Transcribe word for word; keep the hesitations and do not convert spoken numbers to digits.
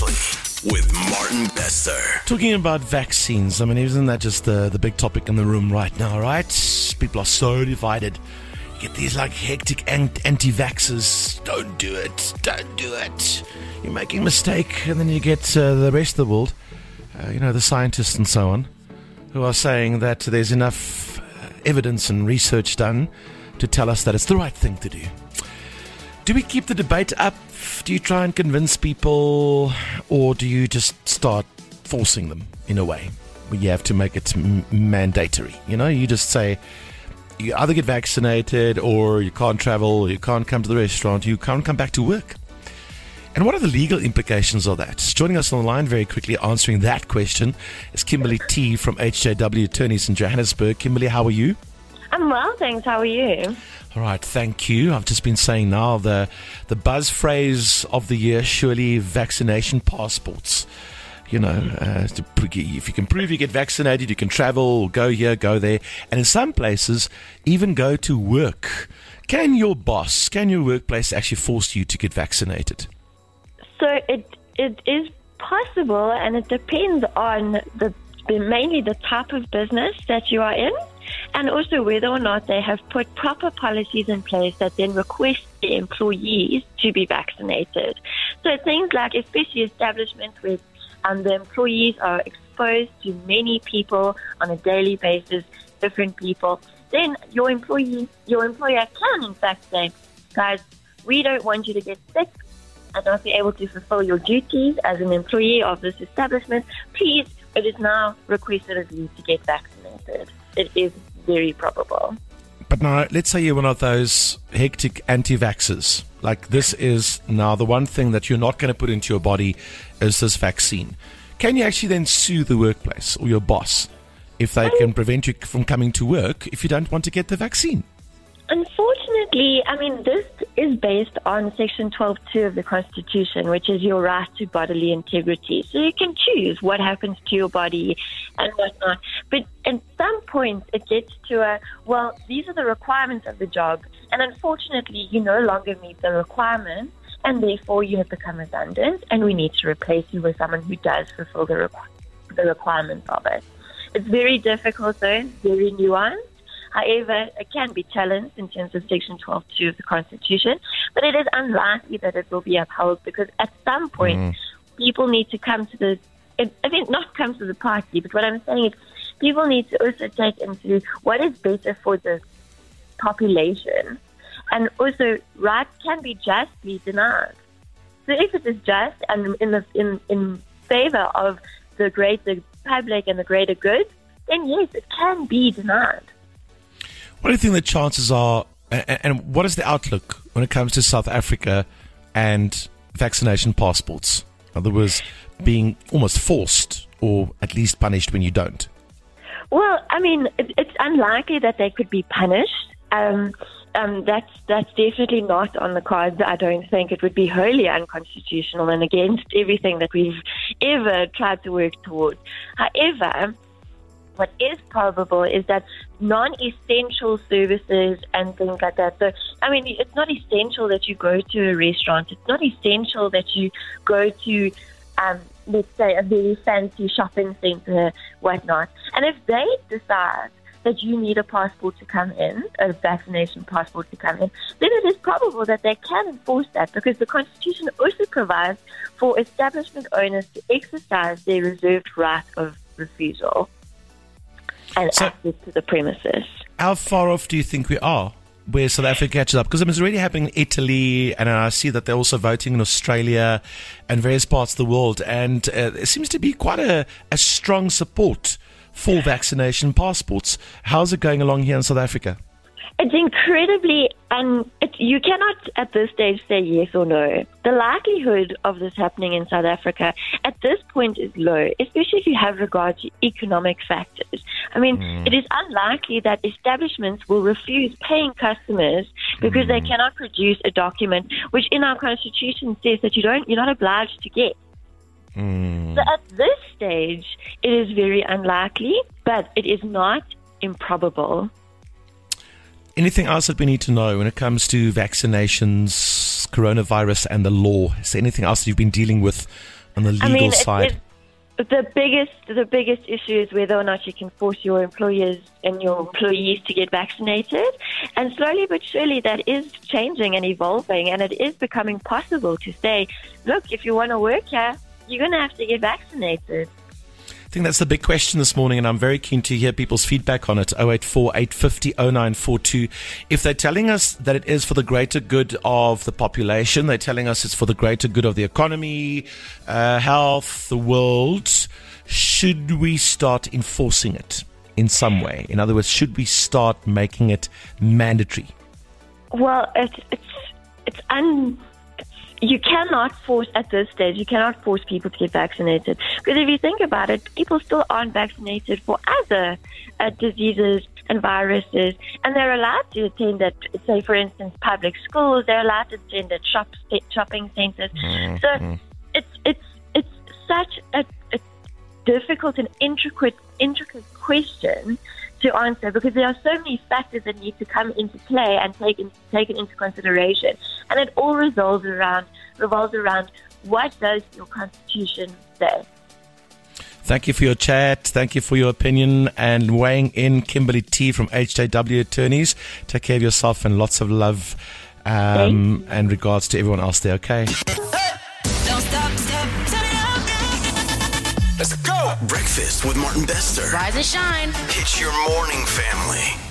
Seriously with Martin Bester. Talking about vaccines, I mean, isn't that just the, the big topic in the room right now, right? People are so divided. You get these like hectic anti-vaxxers. Don't do it. Don't do it. You're making a mistake. And then you get uh, the rest of the world, uh, you know, the scientists and so on, who are saying that there's enough uh, evidence and research done to tell us that it's the right thing to do. Do we keep the debate up? Do you try and convince people, or do you just start forcing them in a way where you have to make it m- mandatory? You know, you just say you either get vaccinated or you can't travel, or you can't come to the restaurant, you can't come back to work. And what are the legal implications of that? Joining us on the line very quickly answering that question is Kimberly T from H J W Attorneys in Johannesburg. Kimberly, how are you? I'm well, thanks. How are you? All right, thank you. I've just been saying now the the buzz phrase of the year, surely vaccination passports. You know, uh, to, if you can prove you get vaccinated, you can travel, go here, go there, and in some places, even go to work. Can your boss, can your workplace actually force you to get vaccinated? So it it is possible, and it depends on the mainly the type of business that you are in, and also whether or not they have put proper policies in place that then request the employees to be vaccinated. So things like, especially establishments where um, the employees are exposed to many people on a daily basis, different people, then your employee, your employer can in fact say, guys, we don't want you to get sick and not be able to fulfill your duties as an employee of this establishment. Please, it is now requested of you to get vaccinated. It is very probable. But now, let's say you're one of those hectic anti-vaxxers. Like, this is now the one thing that you're not going to put into your body is this vaccine. Can you actually then sue the workplace or your boss if they can prevent you from coming to work if you don't want to get the vaccine? Unfortunately, I mean, this is based on Section twelve two of the Constitution, which is your right to bodily integrity. So you can choose what happens to your body and whatnot. But at some point, it gets to a, well, these are the requirements of the job. And unfortunately, you no longer meet the requirements, and therefore you have become redundant, and we need to replace you with someone who does fulfill the, requ- the requirements of it. It's very difficult, though, very nuanced. However, it can be challenged in terms of Section twelve two of the Constitution, but it is unlikely that it will be upheld because at some point, mm. people need to come to the, I think not come to the party, but what I'm saying is people need to also take into what is better for the population, and also rights can be justly denied. So if it is just and in the, in, in favor of the greater public and the greater good, then yes, it can be denied. What do you think the chances are, and what is the outlook when it comes to South Africa and vaccination passports? In other words, being almost forced or at least punished when you don't? Well, I mean, it, it's unlikely that they could be punished. Um, um, that's that's definitely not on the cards. I don't think it would be wholly unconstitutional and against everything that we've ever tried to work towards. However, what is probable is that non-essential services and things like that. So, I mean, it's not essential that you go to a restaurant. It's not essential that you go to, um, let's say, a very fancy shopping center, whatnot. And if they decide that you need a passport to come in, a vaccination passport to come in, then it is probable that they can enforce that because the Constitution also provides for establishment owners to exercise their reserved right of refusal and so, access to the premises. How far off do you think we are where South Africa catches up? Because I mean, it's already happening in Italy, and I see that they're also voting in Australia and various parts of the world, and uh, there seems to be quite a, a strong support for vaccination passports. How's it going along here in South Africa? It's incredibly, and it, you cannot at this stage say yes or no. The likelihood of this happening in South Africa at this point is low, especially if you have regard to economic factors. I mean, mm. it is unlikely that establishments will refuse paying customers because mm. they cannot produce a document, which in our Constitution says that you don't, you're not obliged to get. Mm. So at this stage, it is very unlikely, but it is not improbable. Anything else that we need to know when it comes to vaccinations, coronavirus, and the law? Is there anything else that you've been dealing with On the legal I mean, side. It, it, the biggest the biggest issue is whether or not you can force your employers and your employees to get vaccinated. And slowly but surely that is changing and evolving, and it is becoming possible to say, look, if you want to work here, you're going to have to get vaccinated. I think that's the big question this morning, and I'm very keen to hear people's feedback on it. oh eight four, eight five zero, oh nine four two. If they're telling us that it is for the greater good of the population, they're telling us it's for the greater good of the economy, uh, health, the world, should we start enforcing it in some way? In other words, should we start making it mandatory? Well, it's it's it's un. You cannot force, at this stage, you cannot force people to get vaccinated. Because if you think about it, people still aren't vaccinated for other uh, diseases and viruses. And they're allowed to attend at, say, for instance, public schools. They're allowed to attend at shops, shopping centers. Mm-hmm. So it's it's it's such a, a difficult and intricate, intricate question to answer, because there are so many factors that need to come into play and taken taken into consideration, and it all revolves around revolves around what does your constitution say. Thank you for your chat. Thank you for your opinion and weighing in. Kimberly T from H J W Attorneys. Take care of yourself and lots of love um, and regards to everyone else there. Okay. Don't stop, stop, turn it up. Let's go. Breakfast with Martin Bester. Rise and shine. It's your morning family.